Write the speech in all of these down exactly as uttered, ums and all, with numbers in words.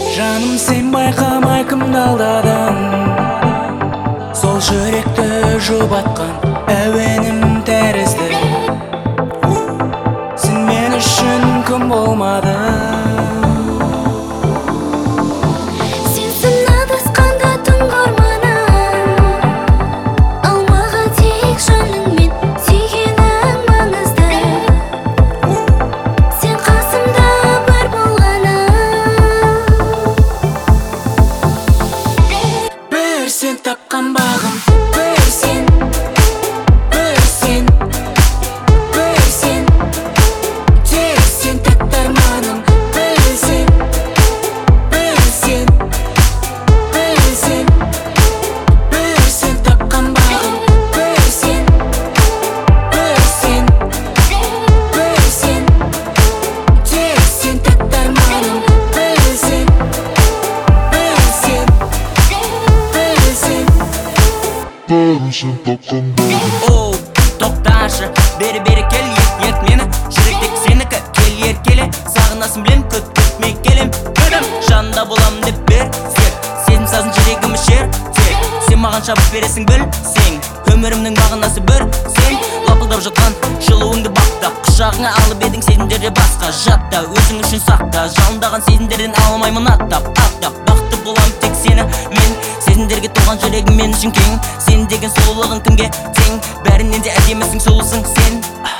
Жаным, sen байқамай кімді алдадың? Сол жүректі жұбатқан әуенім тәрізді. Сен мен үшін кім болмадың? Сен тапқан бағым, бір сен, бір сен, бір сен, тек сен тәтті арманым, бір сен, бір сен, бір сен, бір сен тапқан бағым, бір сен, бір сен, бір сен, тек сен тәтті арманым, бір сен, бір сен. Оу, тоқташы, бері-бері кел, ет-ет мені. Жүректегі сенікі, кел еркеле. Сағынасың білем, көт-көтмей келем. Көдім, жанында болам деп бер сер. Сезім сазын жүрегімі шер тек. Сен маған шабып бересің білсең. Өмірімнің бағынасы бір сен. Лапылдап жатқан жылуыңды бақта. Құшағыңа алып едің сезімдерде басқа. Жатта, өзің үшін сақта. Жалындаған сезімдерден алмаймын аттап, аттап. Бақытты болам тек сені мен. Сезімдерге толған жүрегім мен үшін кең. Сен деген сұлулығың кімге тең? Бәрінен де әдемісің, сұлусың сен.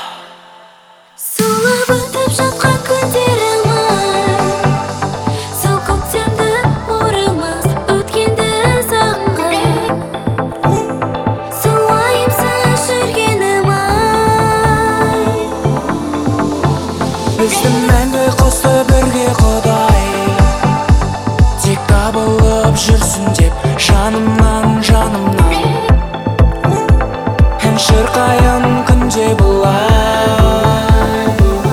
Сұлап өтіп жатқан күндерім ай, сол көктемді оралмас өткенді сағынған. Сол уайымсыз жүргенім ай. Бізді мәңгі қосты бірге Құдай, тек табылып жүрсін деп жанымнан, жанымнан. Ән шырқайын күнде бұлай.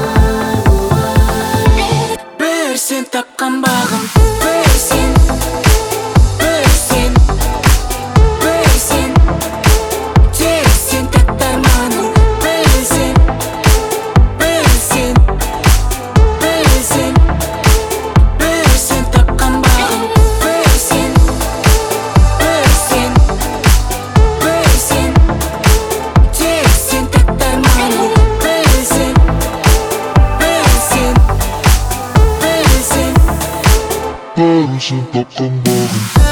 Бір сен тапқан бағым, бір сен, бір сен, бір сен, тек сен тәтті арманым, бір сен, бір сен, бір сен, бір сен тапқан бағым, бір сен, бір сен, бір сен, тек сен тәтті арманым, бір сен, бір сен, бір сен. Бәрі сен тапқан бағым.